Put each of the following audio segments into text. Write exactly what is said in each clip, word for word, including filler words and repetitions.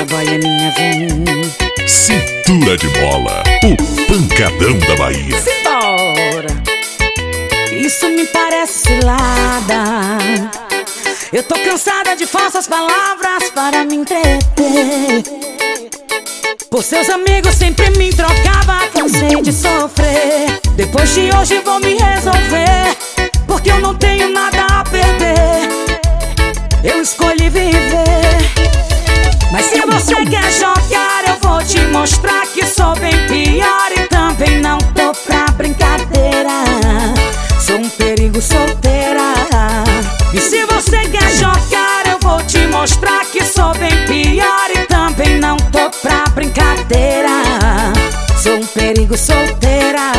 baianinha vem. Cintura de Mola, o pancadão da Bahia. Simbora. Isso me parece cilada. Eu tô cansada de falsas palavras para me entreter. Por seus amigos sempre me trocava, cansei de sofrer. Depois de hoje vou me resolver, porque eu não tenho nada a perder. Eu escolhi viver. Mas se você quer jogar, eu vou te mostrar que sou bem pior e também não tô pra brincadeira. Sou um perigo solteira. E se você quer jogar, eu vou te mostrar que sou bem pior e também não tô pra brincadeira. Sou um perigo solteira.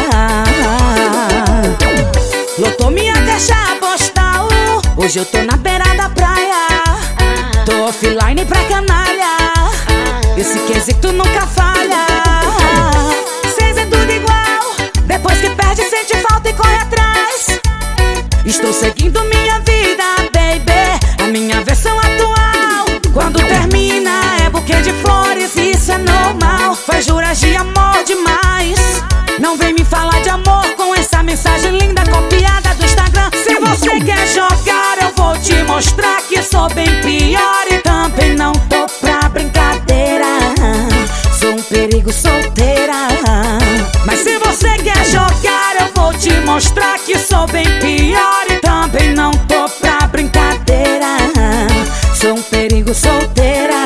Lotou minha caixa postal, hoje eu tô na beira da praia. Tô offline pra canalha, esse quesito nunca falha. Cês é tudo igual, depois que perde sente falta e corre atrás. Estou seguindo minha vida, baby, a minha versão atual. Quando termina é buquê de flores, isso é normal. Faz juras de amor demais. Não vem me falar de amor com essa mensagem linda copiada do Instagram. Se você quer jogar, eu vou te mostrar que sou bem pior e também não tô pra brincadeira. Sou um perigo solteira. Mas se você quer jogar, eu vou te mostrar que sou bem pior e também não tô pra brincadeira. Sou um perigo solteira.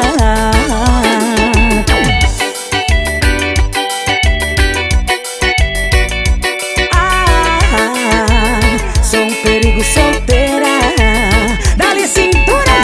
Perigo solteira. Dá-lhe cintura.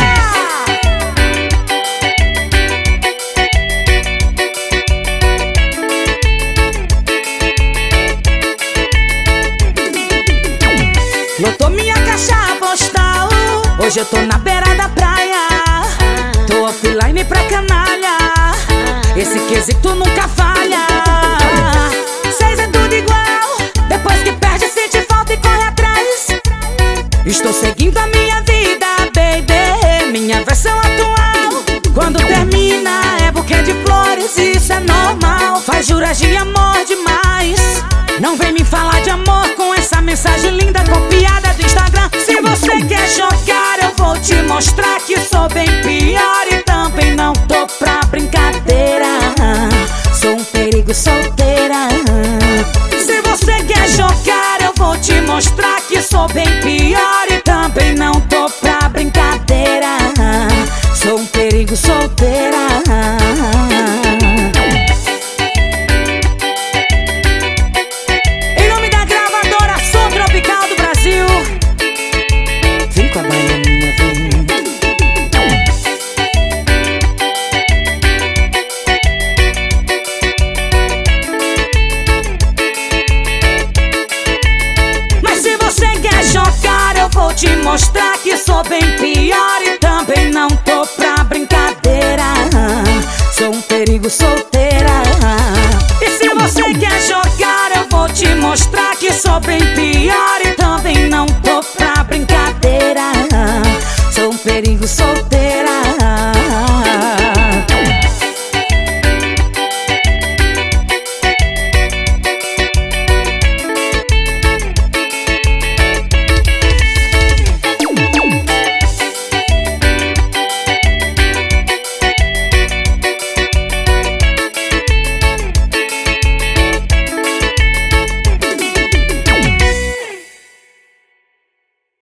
Lotou minha caixa postal, hoje eu tô na beira da praia. Tô offline pra canalha, esse quesito nunca falha. Cês é tudo igual, depois que perde sente falta e corre atrás. Estou seguindo a minha vida, baby, minha versão atual. Quando termina é buquê de flores, isso é normal. Faz juras de amor demais. Não vem me falar de amor com essa mensagem linda copiada do Instagram. Se você quer jogar, eu vou te mostrar que sou bem pior e também não tô pra brincadeira. Sou um perigo solteira. Se você quer jogar, eu vou te mostrar que sou bem pior e também não tô pra brincadeira. Sou um perigo solteira. Em nome da gravadora Som Tropical do Brasil, vem com a baianinha, vem. Mas se você quer jogar, eu vou te mostrar que sou bem pior e também não tô pra brincadeira. Sou um perigo solteira. E se você quer jogar, eu vou te mostrar que sou bem pior e também não tô pra brincadeira. Sou um perigo solteira.